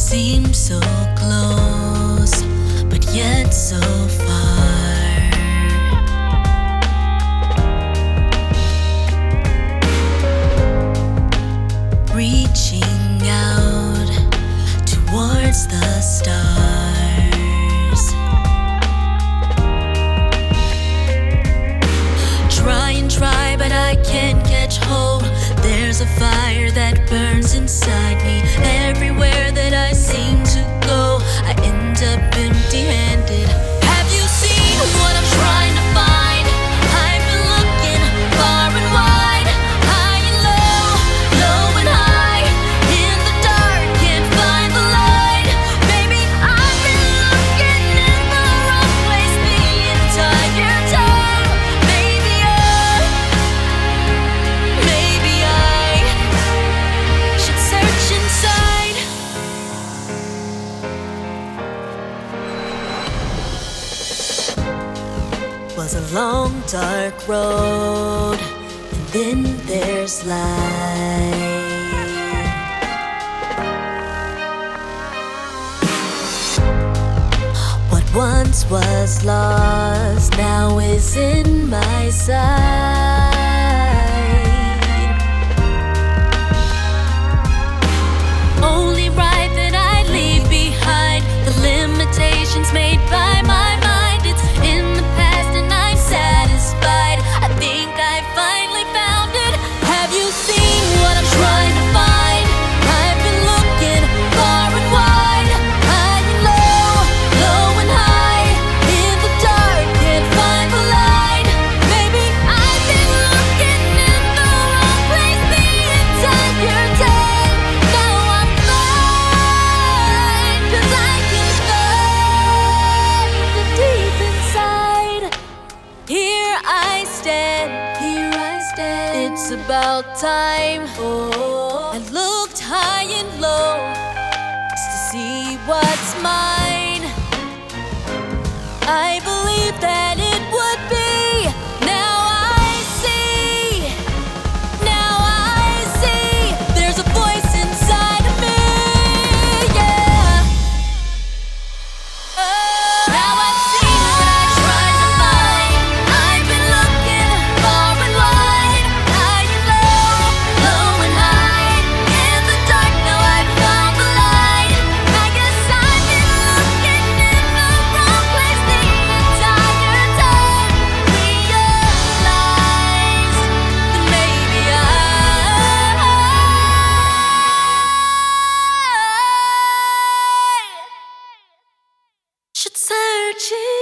seem so close, but yet so far. Reaching out towards the stars. Try and try, but I can't catch hold. There's a fire that burns inside me. Everywhere that I seem to go, I end up empty-handed. Have you seen what I'm trying to find? I've been looking far and wide, high and low, low and high. In the dark, can't find the light. Baby, I've been looking in the wrong place the entire time. Maybe I should search inside. Was a long dark road, and then there's light. What once was lost now is in my sight. Only right that I leave behind the limitations made by my mind. It's in the past and I'm satisfied. I think I finally found it. Have you seen what I'm trying to find? I've been looking far and wide, high and low, low and high. In the dark, can't find the light. Maybe I've been looking in the wrong place the entire time. Now I'm blind, 'cause I can find the deep inside. Here I stand, it's about time. I looked high and low just to see what's mine. I believed that it would be. Now I see, there's a voice inside of me, yeah. Now I've seen what I tried to find. I've been looking far and wide, high and low, low and high. In the dark, now I've found the light. I guess I've been looking in the wrong place the entire time. Realized that maybe I should search it.